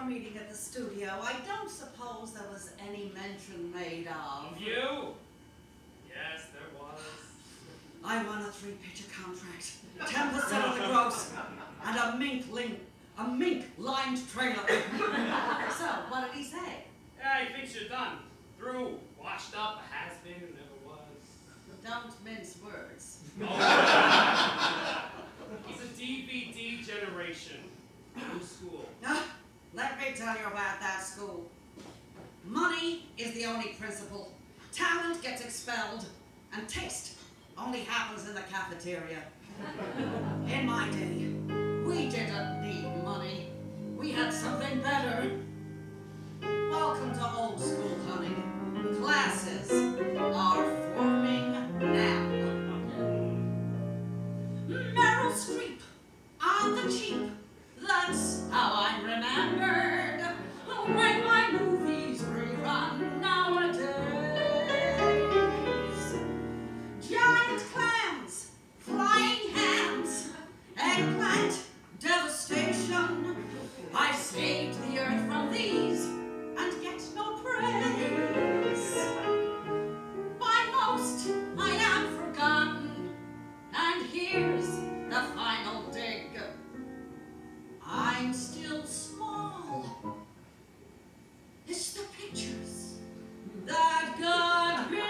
our meeting at the studio, I don't suppose there was any mention made of... You? Yes, there was. I won a 3-picture contract, 10% of the gross, and a mink-lined trailer. So, what did he say? Yeah, he thinks you're done. Through. Washed up, a has-been, who never was. Don't mince words. Oh. He's a DVD generation. New school. Let me tell you about that school. Money is the only principle. Talent gets expelled, and taste only happens in the cafeteria. In my day, we didn't need money. We had something better. Welcome to old school, honey. Classes are forming now. Meryl Streep on the cheap. That's how I'm remembered when my movies rerun nowadays. Giant clams, flying hands, eggplant devastation. I've saved the earth from these and get no praise. By most, I am forgotten, and here's the final dig. I'm still small. It's the pictures that got me.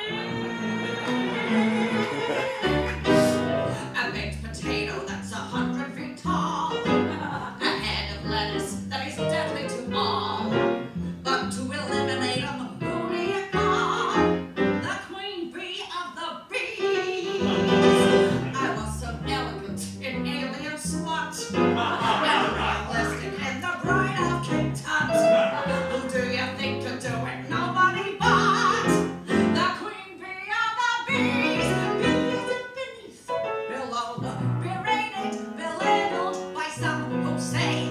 A baked potato that's 100 feet tall. A head of lettuce that is deadly to all. But to eliminate them, who do you call? The queen bee of the bees. I was so elegant in alien SWAT. Realistic in the bride of King Tut. Who do you think could do it? Nobody but the queen bee of the bees. Bees beneath, below, berated, belittled by some who say